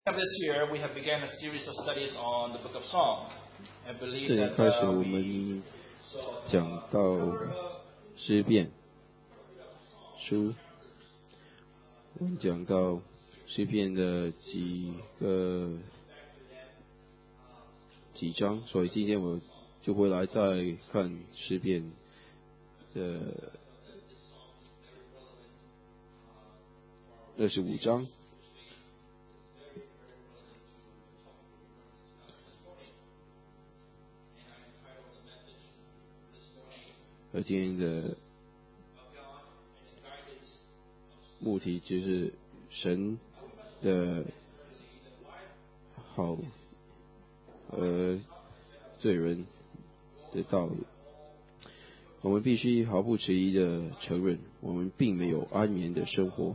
This year, we have begun a series of studies on the Book of Psalm. I believe 这里 that 开始我 we 们讲到诗篇书，我们讲到诗篇的几章，所以今天我就回来再看诗篇的25章。而今天的目的就是神的好罪人的道理。我们必须毫不迟疑地承认，我们并没有安眠的生活。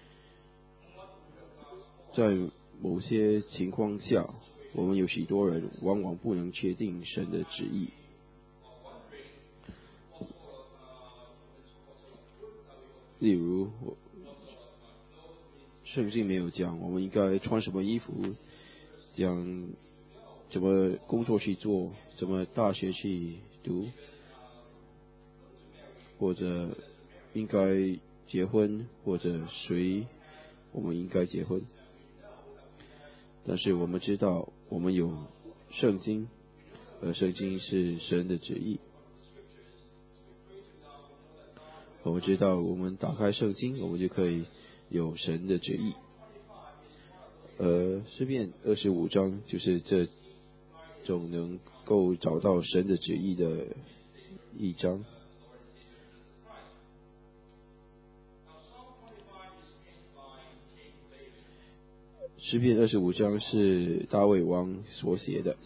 在某些情况下，我们有许多人往往不能确定神的旨意。例如，圣经没有讲我们应该穿什么衣服，讲怎么工作去做，怎么大学去读，或者应该结婚，或者谁我们应该结婚。但是我们知道我们有圣经，而圣经是神的旨意。我们知道我们打开圣经，我们就可以有神的旨意。诗篇25章就是这种能够找到神的旨意的一章。诗篇25章是大卫王所写的。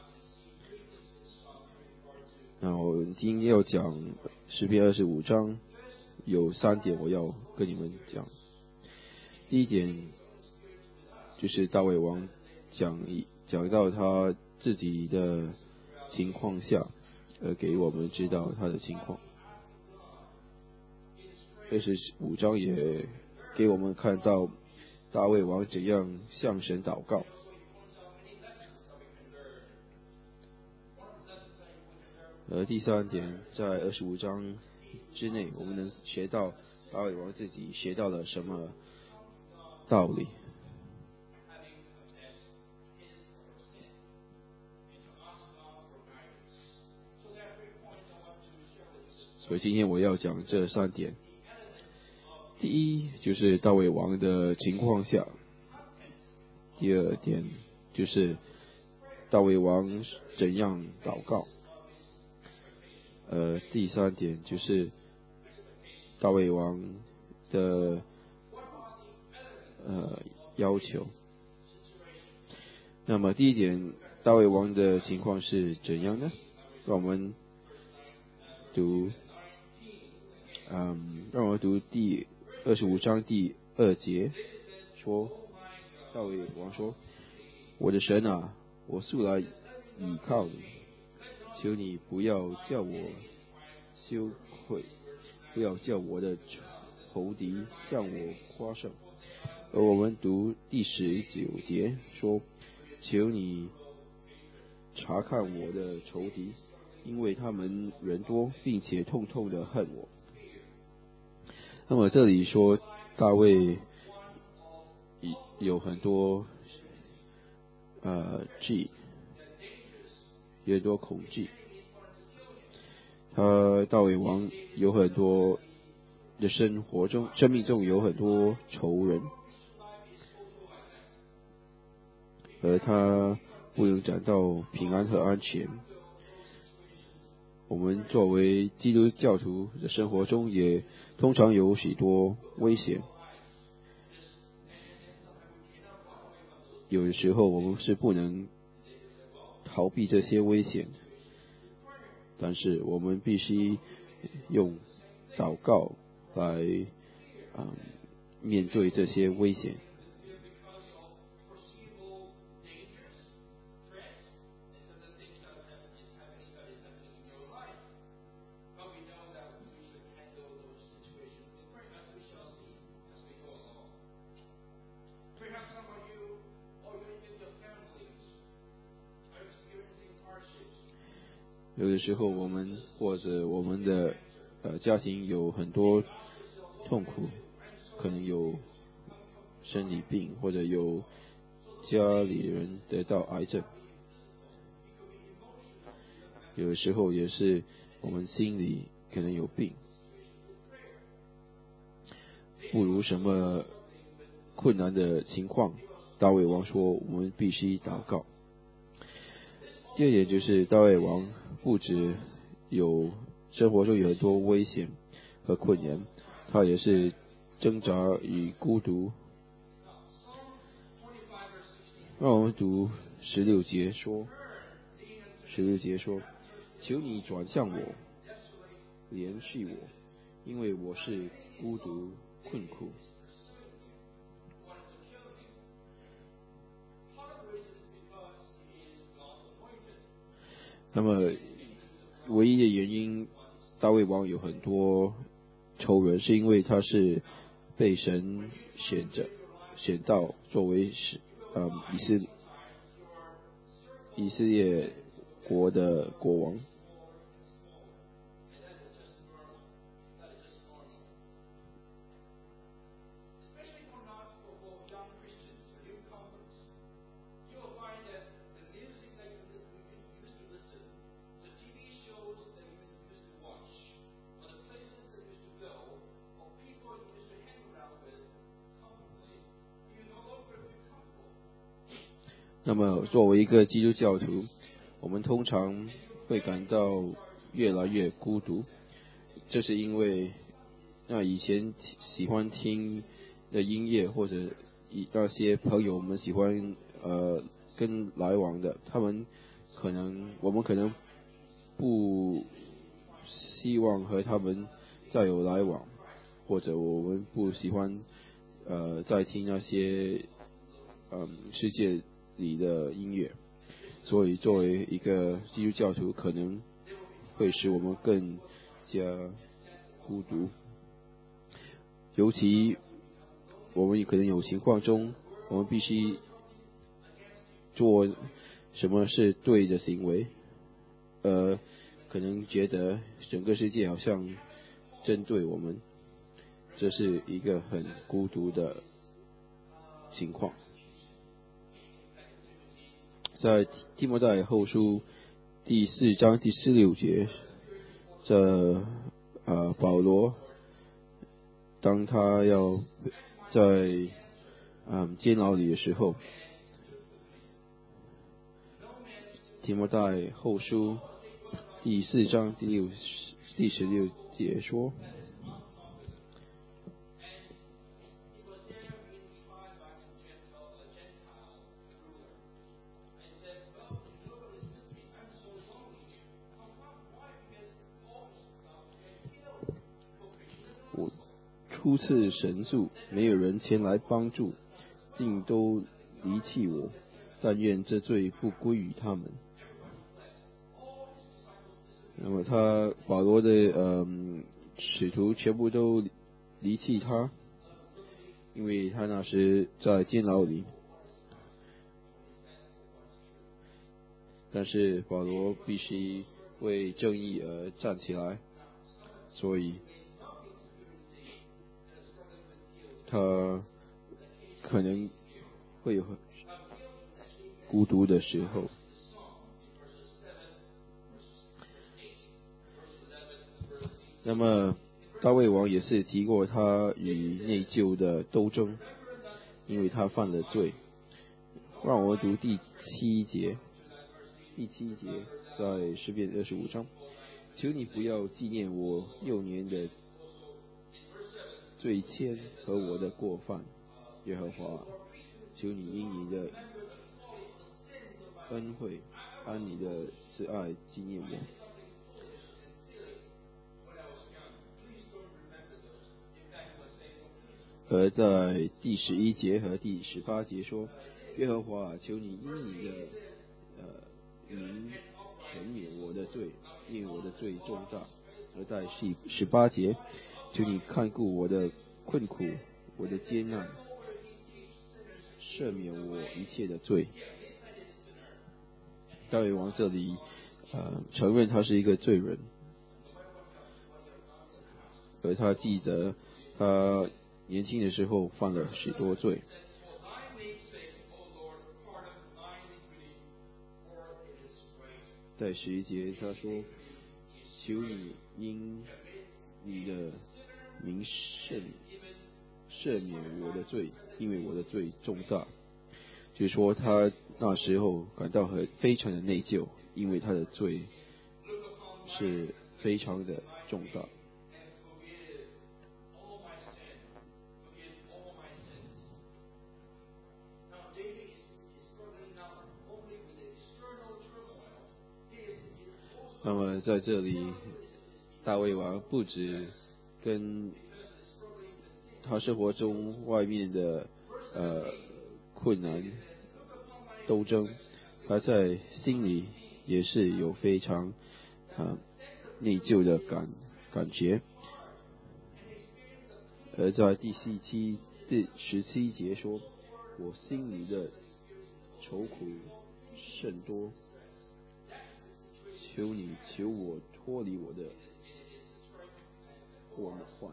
那我们今天要讲诗篇25章，有3点我要跟你们讲。第一点就是大卫王讲到他自己的情况下，给我们知道他的情况。25章也给我们看到大卫王怎样向神祷告。第3点，在25章之内，我们能学到大卫王自己学到了什么道理。所以今天我要讲这3点。第一就是大卫王的情况下，第2点就是大卫王怎样祷告，第3点就是大卫王的要求。那么第一点，大卫王的情况是怎样呢？让我们读第25章第2节说，大卫王说：“我的神啊，我素来倚靠你，求你不要叫我羞愧，不要叫我的仇敌向我夸胜。”而我们读第19节说：“求你查看我的仇敌，因为他们人多，并且痛痛的恨我。”那么这里说大卫有很多有很多恐惧。大卫王有很多的生命中有很多仇人，而他不能感到平安和安全。我们作为基督教徒的生活中也通常有许多危险，有的时候我们是不能逃避这些危险，但是我们必须用祷告来面对这些危险。 有的时候我们或者我们的家庭有很多痛苦，可能有身体病，或者有家里人得到癌症，有的时候也是我们心里可能有病，不如什么困难的情况，大卫王说我们必须祷告。第二点就是大卫王不止有生活中有很多危险和困难，他也是挣扎与孤独。让我们读16节说，求你转向我，怜恤我，因为我是孤独困苦。那么唯一的原因，大卫王有很多仇人，是因为他是被神选到作为以色列国的国王。那么作为一个基督教徒，我们通常会感到越来越孤独，这是因为以前喜欢听的音乐，或者那些朋友们喜欢跟来往的，我们可能不希望和他们再有来往，或者我们不喜欢再听那些世界里的音乐，所以作为一个基督教徒，可能会使我们更加孤独。尤其我们可能有情况中，我们必须做什么是对的行为，可能觉得整个世界好像针对我们，这是一个很孤独的情况。在提摩太后书第4章第16节，保罗当他要在监牢里的时候，提摩太后书第4章第16节说，我初次神速，没有人前来帮助，竟都离弃我，但愿这罪不归于他们。那么保罗的使徒全部都离弃他，因为他那时在监牢里。但是保罗必须为正义而站起来，所以他可能会有孤独的时候。那么大卫王也是提过他与内疚的斗争，因为他犯了罪。让我读第7节，在诗篇25章，求你不要纪念我幼年的罪愆和我的过犯，耶和华，求你因你的恩惠按你的慈爱纪念我。而在第11节和第18节说，耶和华，求你因你的名赦免我的罪，因为我的罪重大。而在18节，求你看顾我的困苦，我的艰难，赦免我一切的罪。大卫王这里承认他是一个罪人，而他记得他年轻的时候犯了许多罪。在11节他说，求你因你的名赦免我的罪，因为我的罪重大。就是说他那时候感到非常的内疚，因为他的罪是非常的重大。那么在这里，大卫王不止跟他生活中外面的困难斗争，他在心里也是有非常内疚的感觉。而在第17节说，我心里的愁苦甚多，求我脱离我的祸患。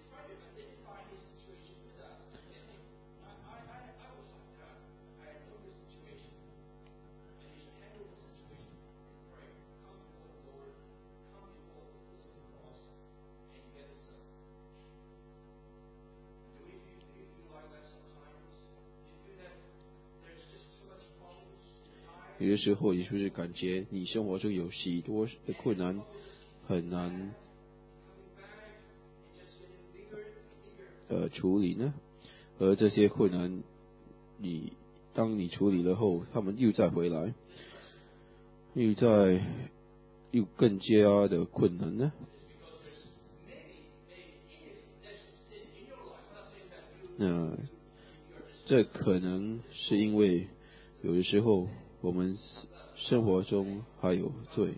有的时候也就是感觉你生活中有许多的困难很难处理呢，而这些困难当你处理了后，他们又再回来，又更加的困难呢。那这可能是因为有的时候我们生活中还有罪。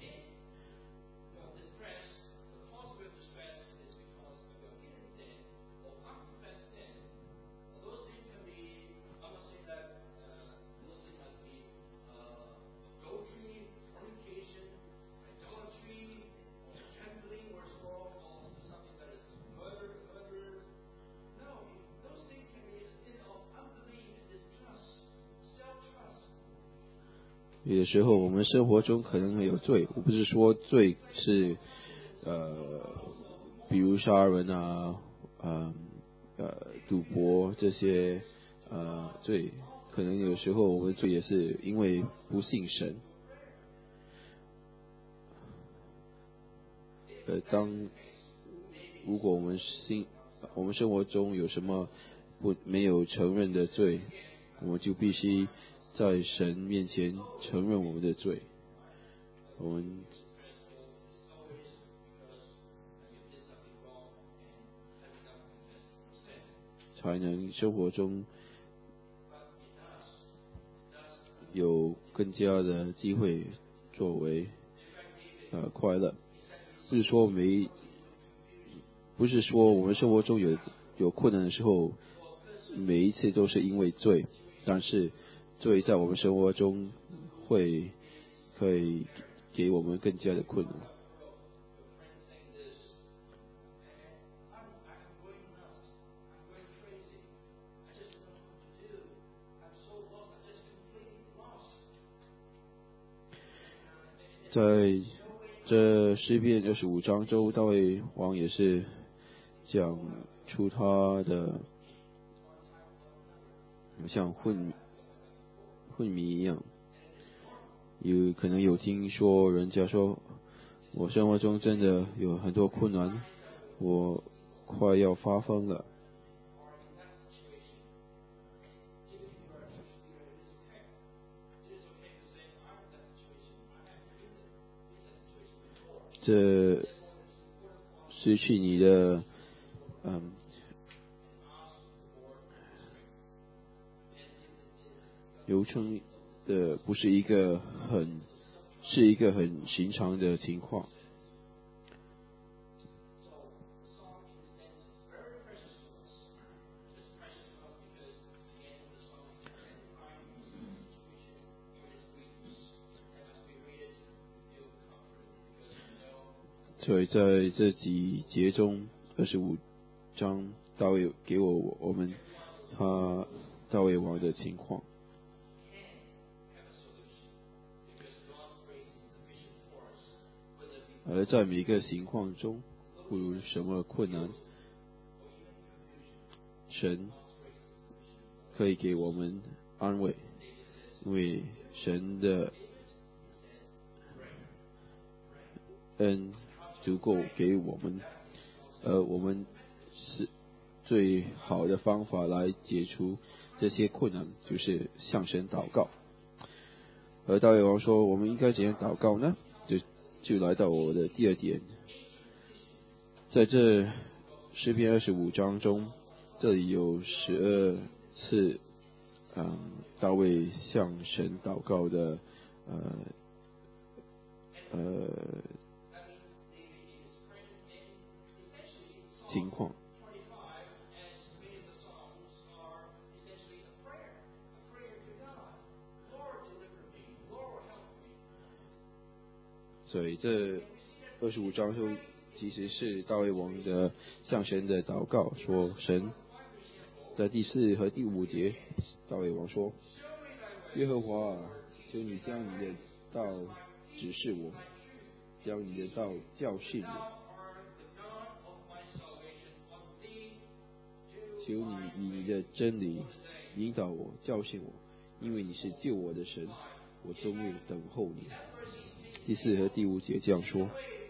有的时候我们生活中可能会有罪，我不是说罪是比如杀人啊赌博这些罪，可能有时候我们罪也是因为不信神。如果我们生活中有什么没有承认的罪，我们就必须在神面前承认我们的罪，我们才能生活中有更加的机会作为快乐。不是说我们生活中有困难的时候，每一次都是因为罪，但是罪在我们生活中可以给我们更加的困难。在这诗篇25章中，大卫王也是讲出他的像昏迷一样，可能有听说人家说，我生活中真的有很多困难，我快要发疯了。这失去你的流程的不是一个很寻常的情况。 所以在这几节中，25章大卫给我们大卫王的情况。而在每个情况中，不如什么困难，神可以给我们安慰，因为神的恩足够给我们，我们是最好的方法来解除这些困难，就是向神祷告。而大卫王说，我们应该怎样祷告呢？就来到我的第二点，在这诗篇25章中，这里有12次，大卫向神祷告的，情况。所以这25章中其实是大卫王的向神的祷告，说神在第4和第5节，大卫王说：耶和华啊，求你将你的道指示我，将你的道教训我。求你以你的真理引导我，教训我，因为你是救我的神，我终日等候你。第4和第5节这样说，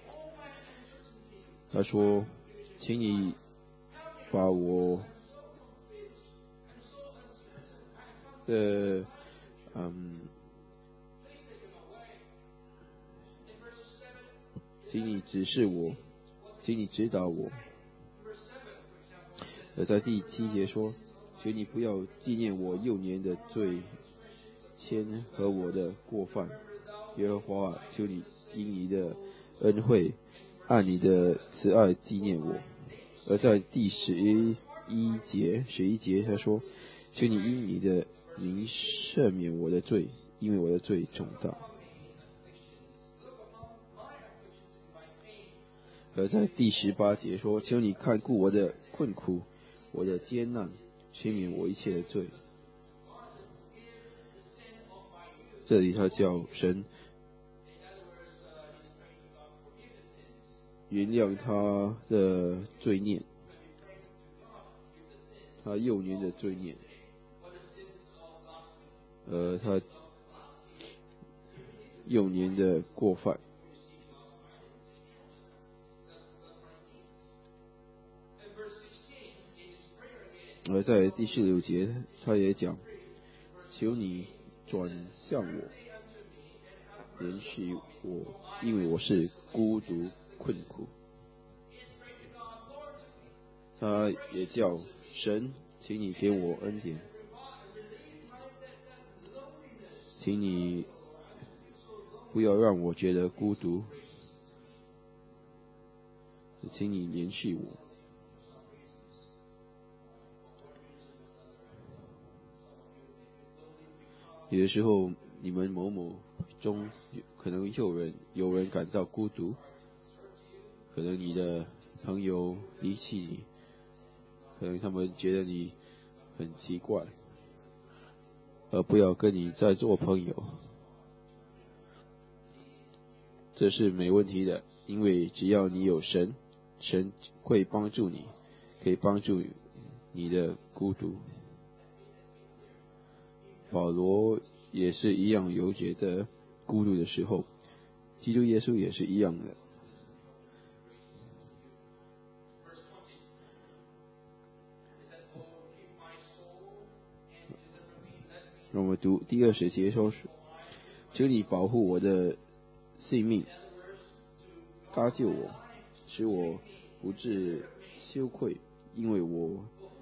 他说：请你把我的请你指示我，请你指导我。而在第7节说，求你不要纪念我幼年的罪愆和我的过犯，耶和华啊，求你因你的恩惠按你的慈爱纪念我。而在第11节他说，求你因你的名赦免我的罪，因为我的罪重大。而在第18节说，求你看顾我的困苦，我的艰难，赦免我一切的罪。这里他叫神原谅他的罪孽，他幼年的罪孽，他幼年的过犯。而在第16节他也讲，求你转向我，怜恤我，因为我是孤独困苦。他也叫神，请你给我恩典，请你不要让我觉得孤独，请你怜恤我。有的时候你们某某中可能有人感到孤独，可能你的朋友离弃你，可能他们觉得你很奇怪，而不要跟你再做朋友，这是没问题的，因为只要你有神，神会帮助你，可以帮助你的孤独。保罗也是一样有觉得孤独的时候，基督耶稣也是一样的。让我们读第20节说，求你保护我的性命，搭救我，使我不致羞愧，因为我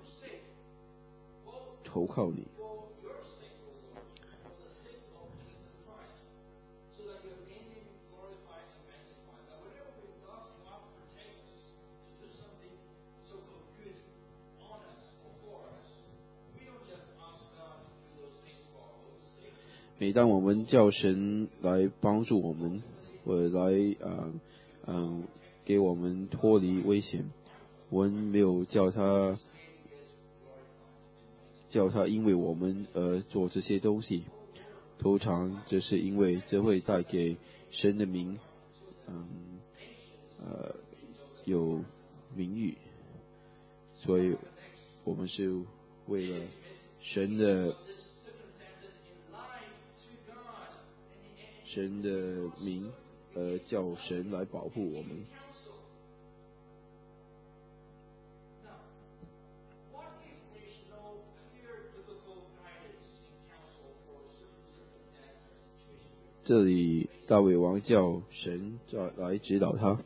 投靠你。每当我们叫神来帮助我们，或者来给我们脱离危险。我们没有叫他因为我们而做这些东西，通常这是因为这会带给神的名有名誉，所以我们是为了神的名叫神来保护我们。这里大卫王叫神来指导他。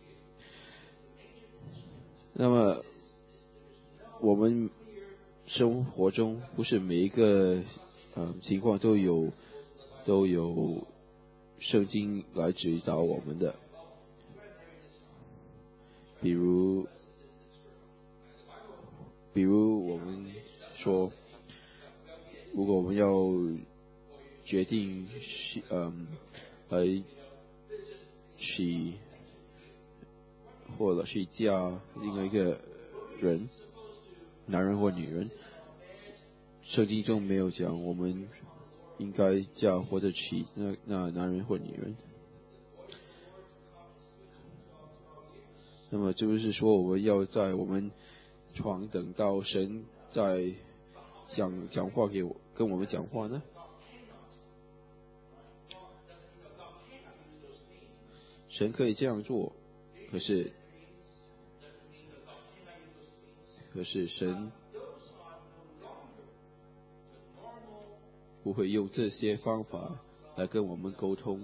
那么我们生活中不是每一个情况都有圣经来指导我们的。比如我们说，如果我们要决定来娶或者去嫁另外一个人，男人或女人，圣经中没有讲我们应该嫁或者娶那男人或女人。那么就是说，我们要在我们床等到神在讲话跟我们讲话呢？神可以这样做，可是神不会用这些方法来跟我们沟通。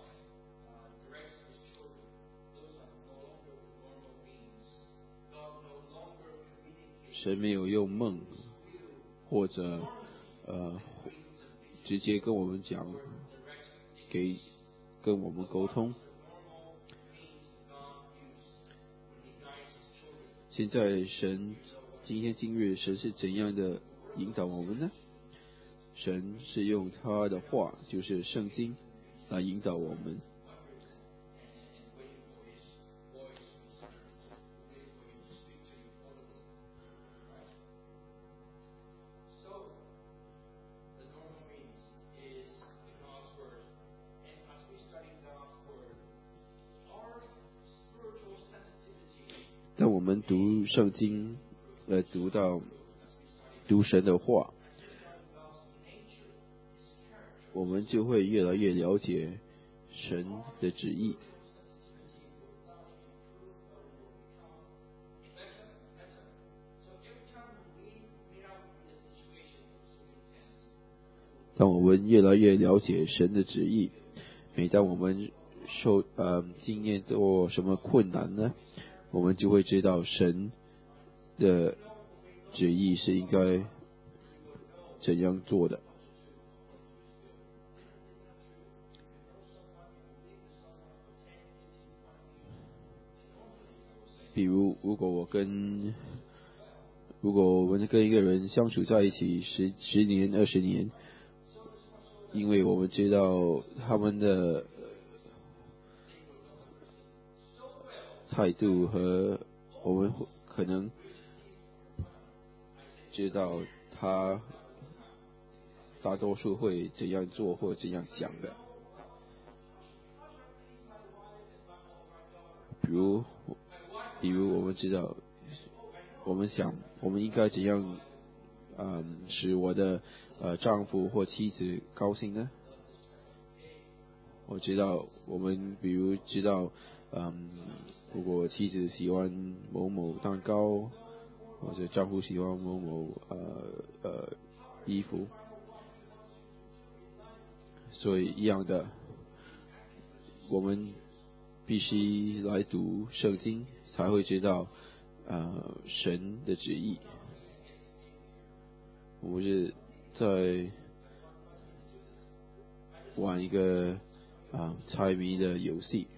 神没有用梦或者直接跟我们讲，跟我们沟通。现在今天今日神是怎样的引导我们呢？神是用他的话，就是圣经来引导我们。当我们读圣经，读神的话，我们就会越来越了解神的旨意。当我们越来越了解神的旨意，每当我们经验到什么困难呢，我们就会知道神的旨意是应该怎样做的。比如，如果我们跟一个人相处在一起10年、20年，因为我们知道他们的态度和我们可能知道他大多数会怎样做或怎样想的。比如我们知道，我们应该怎样使我的丈夫或妻子高兴呢？我知道我们比如知道如果妻子喜欢某某蛋糕，或者丈夫喜欢某某衣服，所以一样的，我们必须来读圣经，才会知道神的旨意。我们是在玩一个猜谜的游戏。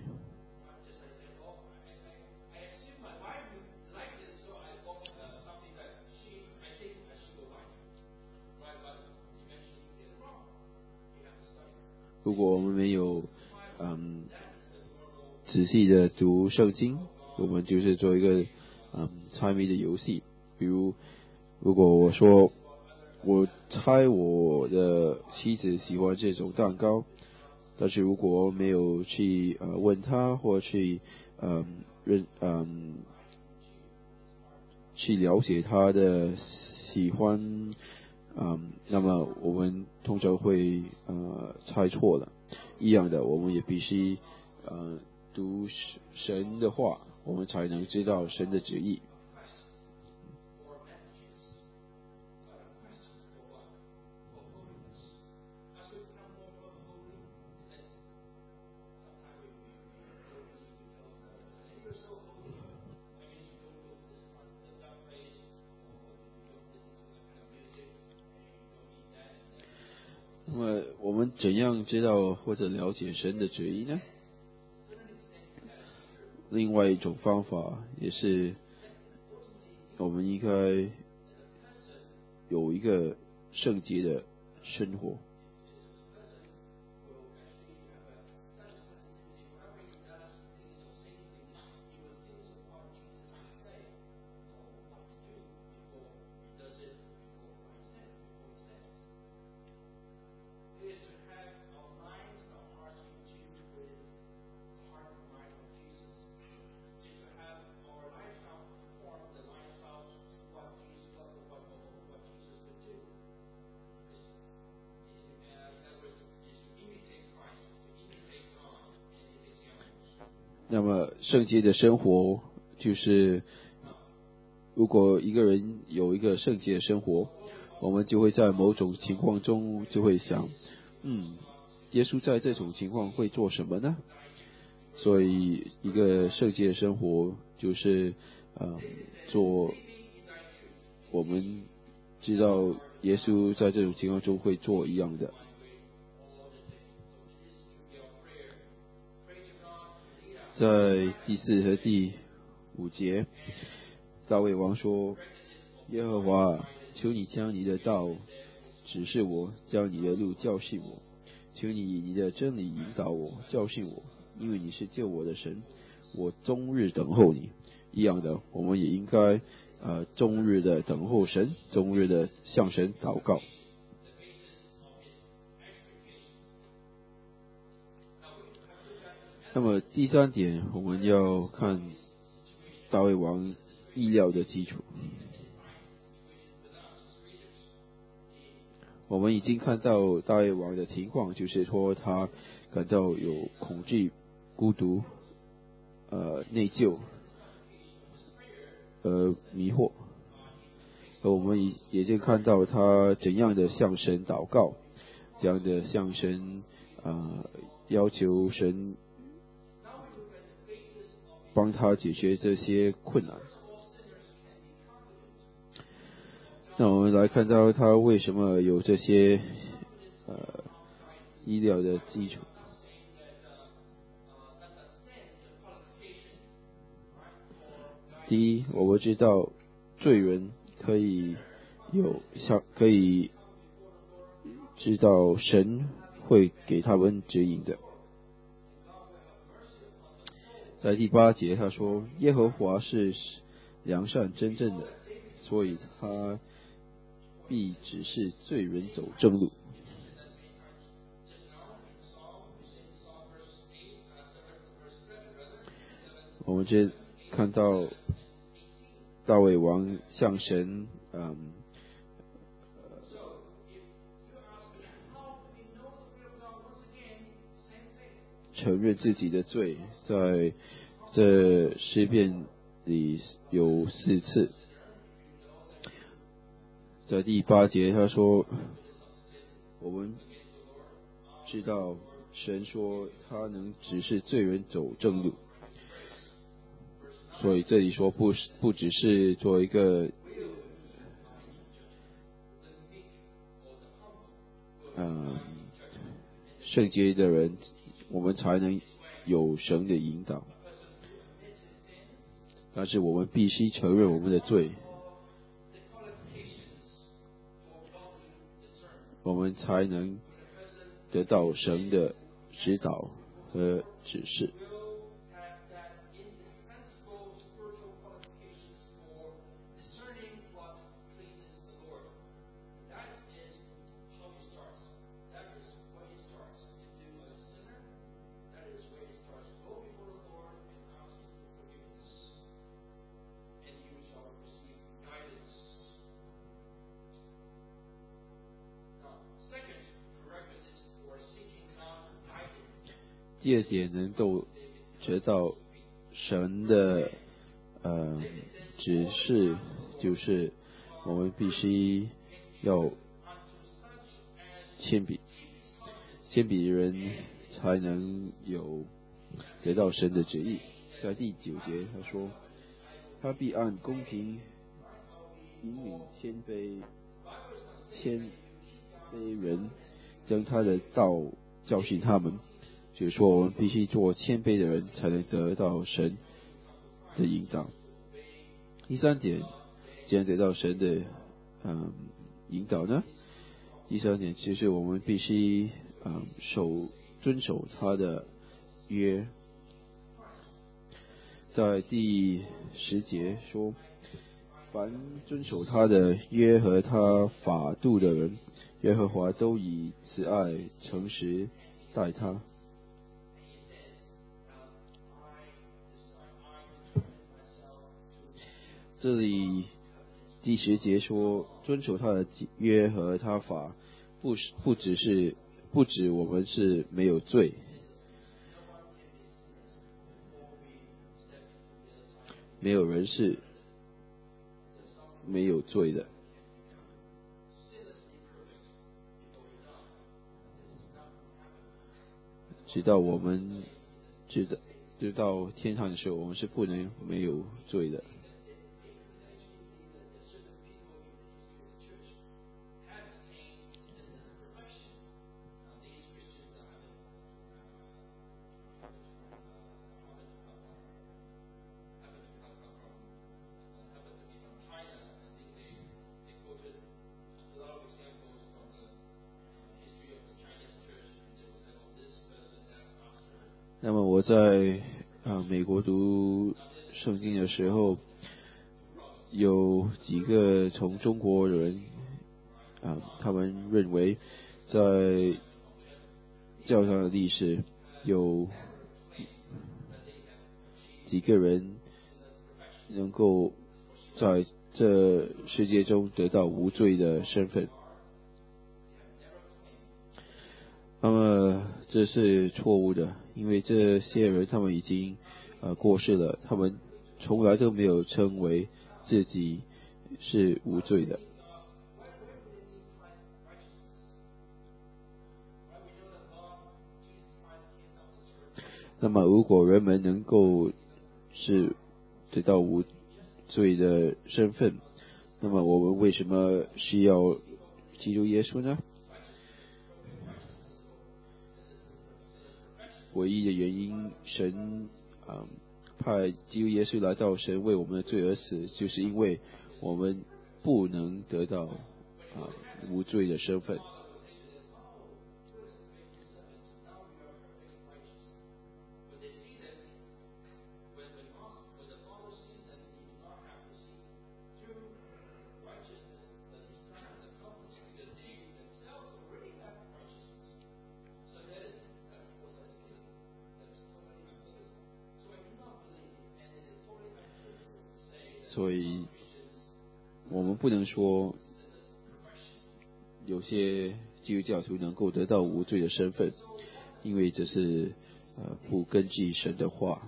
如果我们没有仔细的读圣经， 我们就是做一个猜谜的游戏。比如如果我说我猜我的妻子喜欢这种蛋糕，但是如果没有去问他或去去了解他的喜欢，那么我们通常会猜错了。一样的，我们也必须读神的话，我们才能知道神的旨意。那么我们怎样知道或者了解神的旨意呢？另外一种方法也是，我们应该有一个圣洁的生活。那么圣洁的生活就是，如果一个人有一个圣洁的生活，我们就会在某种情况中就会想，耶稣在这种情况会做什么呢？所以一个圣洁的生活就是做我们知道耶稣在这种情况中会做一样的。在第4和第5节，大卫王说：耶和华，求你将你的道指示我，将你的路教训我，求你以你的真理引导我，教训我，因为你是救我的神，我终日等候你。一样的，我们也应该终日的等候神，终日的向神祷告。那么第3点，我们要看大卫王意料的基础。我们已经看到大卫王的情况，就是说他感到有恐惧、孤独、内疚、迷惑。我们也已经看到他怎样的向神祷告，这样的向神要求神帮他解决这些困难。那我们来看到他为什么有这些医疗的基础。第一，我们知道罪人可以知道神会给他们指引的。在第8节他说，耶和华是良善真正的，所以他必指示罪人走正路。我们这看到大卫王向神承认自己的罪，在这诗篇里有4次。在第8节他说，我们知道神说他能指示罪人走正路，所以这里说不只是做一个圣洁的人，我们才能有神的引导，但是我们必须承认我们的罪，我们才能得到神的指导和指示。 第二点能够得到神的指示，就是我们必须要谦卑的人才能有得到神的旨意。在第9节他说，他必按公平引领谦卑人，将他的道教训他们。就是说我们必须做谦卑的人才能得到神的引导。第3点，怎样得到神的引导呢？第3点就是我们必须遵守他的约。在第10节说，凡遵守他的约和他法度的人，耶和华都以慈爱诚实待他。这里第10节说，遵守他的约和他法，不指我们是没有罪，没有人是没有罪的。直到我们知道天堂的时候，我们是不能没有罪的。那么我在美国读圣经的时候，有几个从中国人他们认为在教堂的历史有几个人能够在这世界中得到无罪的身份。那么这是错误的，因为这些人他们已经过世了，他们从来都没有称为自己是无罪的。那么如果人们能够是得到无罪的身份，那么我们为什么需要基督耶稣呢？唯一的原因，神派基督耶稣来到神为我们的罪而死，就是因为我们不能得到无罪的身份。所以我们不能说有些基督教徒能够得到无罪的身份，因为这是不根据神的话。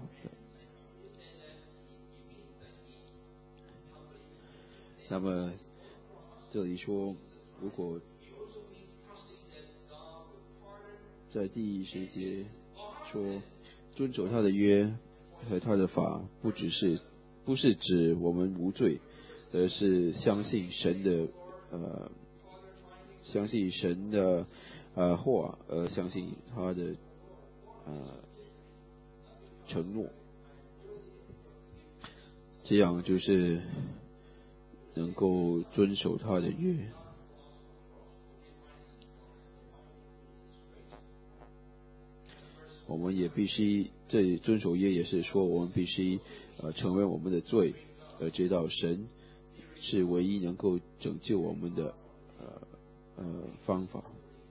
那么这里说，如果在第10节说遵守他的约和他的法，不是指我们无罪，而是相信神的话，相信他的承诺，这样就是能够遵守他的约。我们也必须，这里遵守约也是说，我们必须承认我们的罪，而知道神是唯一能够拯救我们的方法。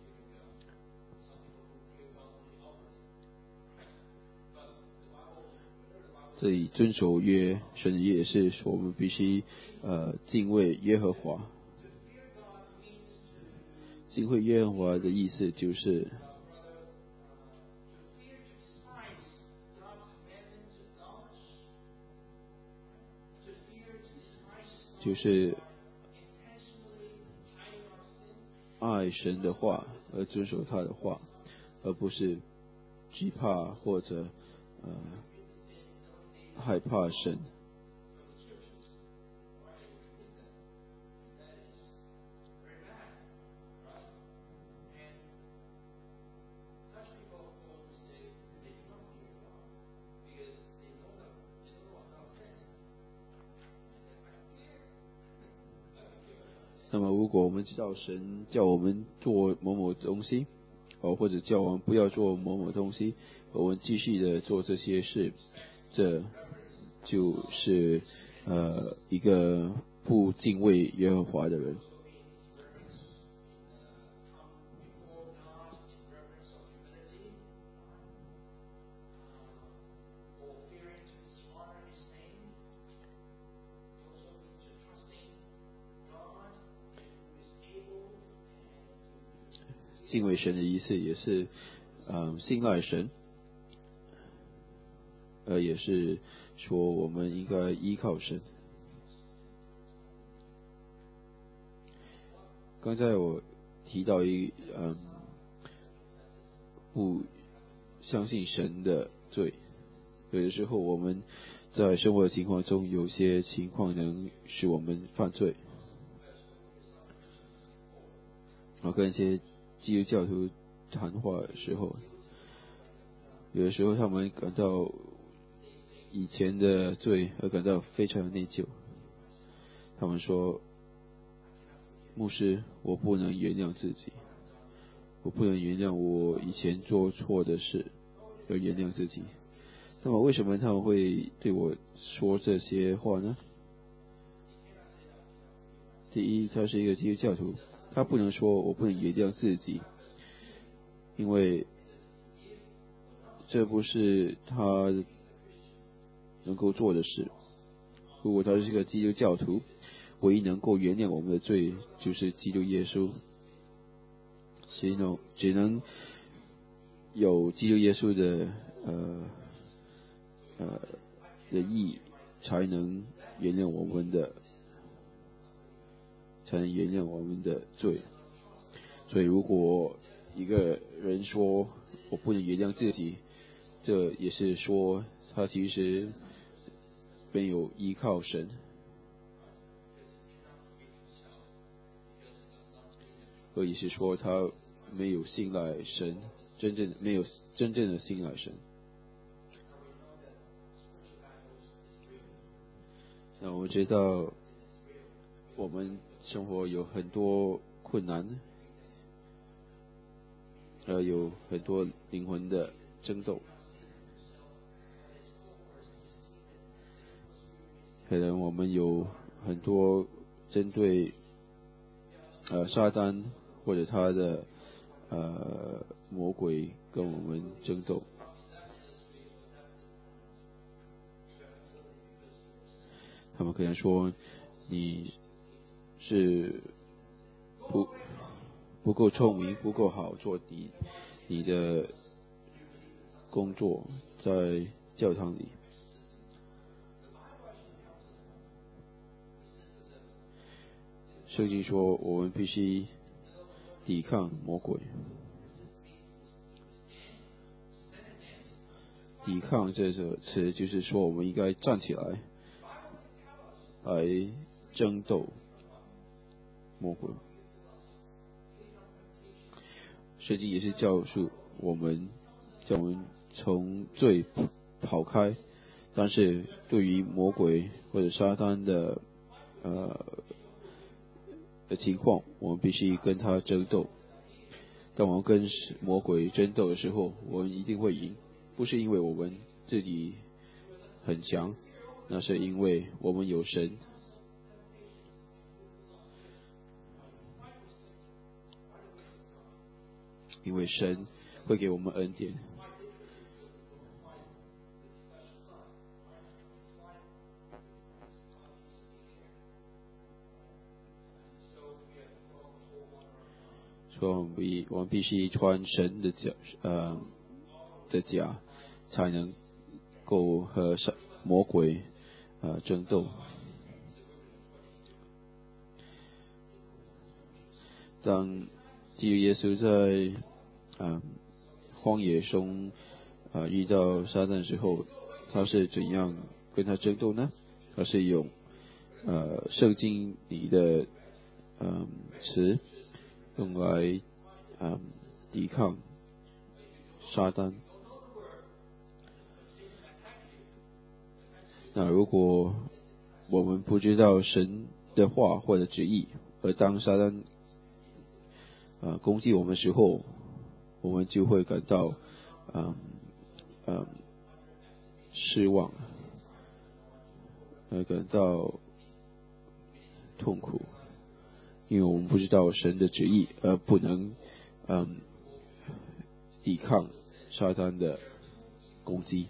这里遵守约，神的约也是说，我们必须敬畏耶和华。敬畏耶和华的意思就是就是爱神的话而遵守他的话，而不是惧怕或者害怕神。那么如果我们知道神叫我们做某某东西，或者叫我们不要做某某东西，我们继续的做这些事，这就是一个不敬畏耶和华的人。敬畏神的意思也是信赖神，也是说我们应该依靠神。刚才我提到不相信神的罪，有的时候我们在生活的情况中，有些情况能使我们犯罪。跟一些基督教徒谈话的时候，有的时候他们感到以前的罪而感到非常内疚。他们说，牧师，我不能原谅自己，我不能原谅我以前做错的事而原谅自己。那么为什么他们会对我说这些话呢？第一，他是一个基督教徒，他不能说我不能原谅自己，因为这不是他能够做的事。如果他是一个基督教徒，唯一能够原谅我们的罪就是基督耶稣，只能有基督耶稣的义才能原谅我们的罪。所以如果一个人说我不能原谅自己，这也是说他其实没有依靠神，也是说他没有信赖神，没有真正的信赖神。那我知道我们生活有很多困难，有很多灵魂的争斗，可能我们有很多针对撒旦或者他的魔鬼跟我们争斗。他们可能说你是不够聪明，不够好做你的工作在教堂里。圣经说我们必须抵抗魔鬼。抵抗这个词就是说我们应该站起来争斗魔鬼。圣经也是叫我们从罪跑开，但是对于魔鬼或者撒旦的情况，我们必须跟他争斗。当我们跟魔鬼争斗的时候，我们一定会赢，不是因为我们自己很强，那是因为我们有神。因为神会给我们恩典。所以我们必须穿神的甲，才能够和魔鬼争斗。 当基督耶稣在荒野中遇到撒旦之后，他是怎样跟他争斗呢？他是用圣经里的词用来抵抗撒旦。那如果我们不知道神的话或者旨意，而当撒旦攻击我们的时候，我们就会感到失望，感到痛苦，因为我们不知道神的旨意，而不能抵抗撒旦的攻击。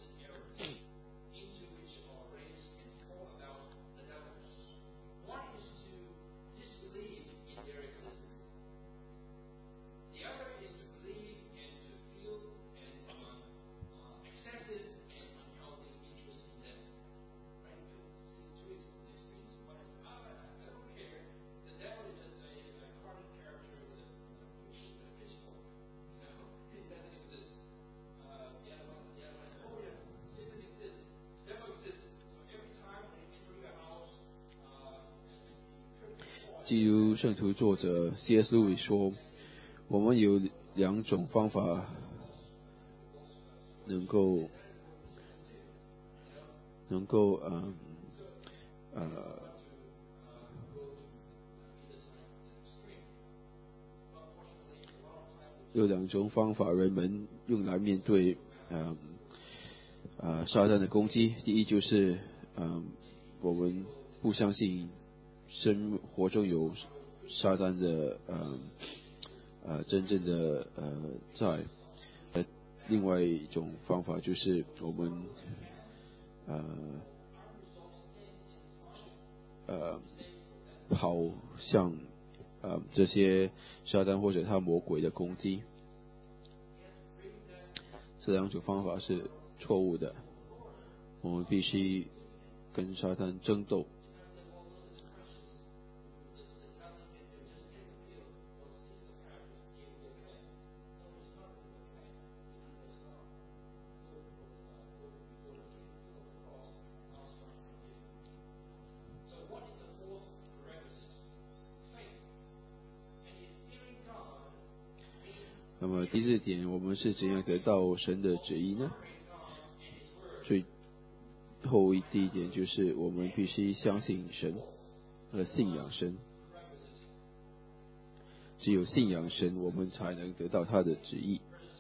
基督圣徒作者 C.S. Lewis 说，我们有两种方法能够有两种方法人们用来面对撒旦的攻击。第一就是我们不相信生活中有撒旦的真正的在。另外一种方法就是我们跑向这些撒旦或者他魔鬼的攻击。这两种方法是错误的，我们必须跟撒旦争斗。那么第四点，我们是怎样得到神的旨意呢？最后第一点就是我们必须相信神，信仰神。只有信仰神，我们才能得到他的旨意。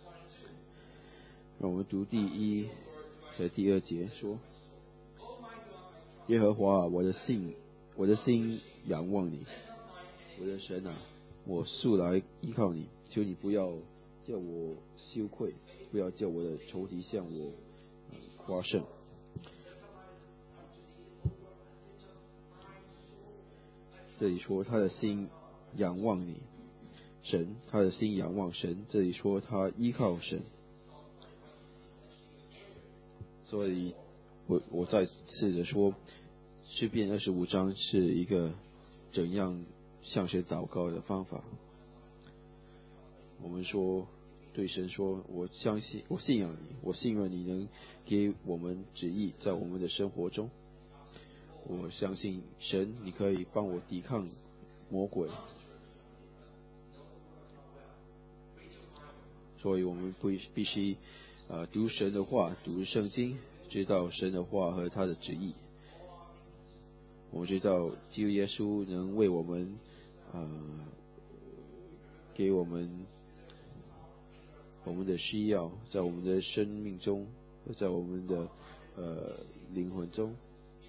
让我们读第一和第二节说：耶和华啊，我的心仰望你，我的神啊，我素来依靠你，求你不要叫我羞愧，不要叫我的仇敌向我夸胜。这里说他的心仰望你，神，他的心仰望神。这里说他依靠神。所以我再次的说，诗篇25章是一个怎样向神祷告的方法。我们说对神说，我信仰你，我信任你能给我们旨意在我们的生活中。我相信神，你可以帮我抵抗魔鬼。所以我们必须读神的话，读圣经，知道神的话和他的旨意。我们知道基督耶稣能为我们给我们的需要，在我们的生命中，在我们的灵魂中。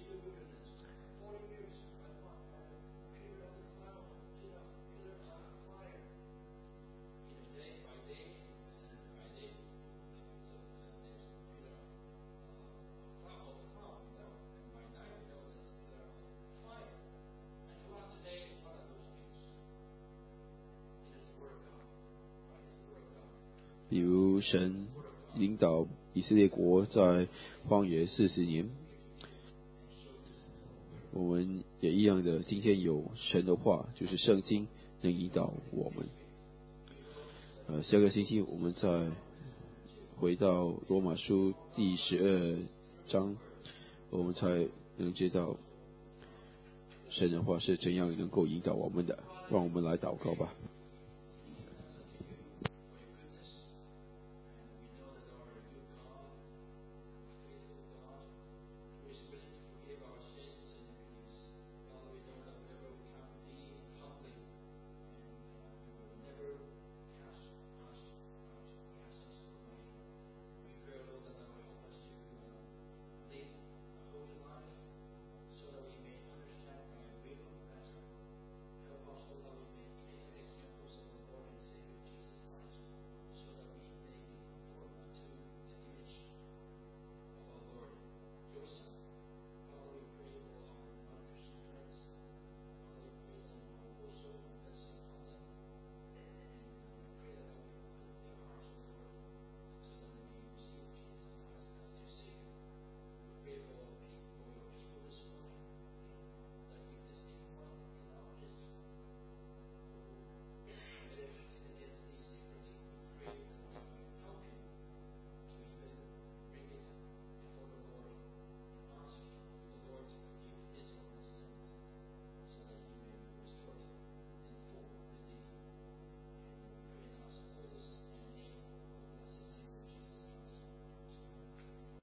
比如神领导以色列国在荒野40年，我们也一样的，今天有神的话，就是圣经能引导我们。下个星期我们再回到罗马书第12章，我们才能知道神的话是怎样能够引导我们的。让我们来祷告吧。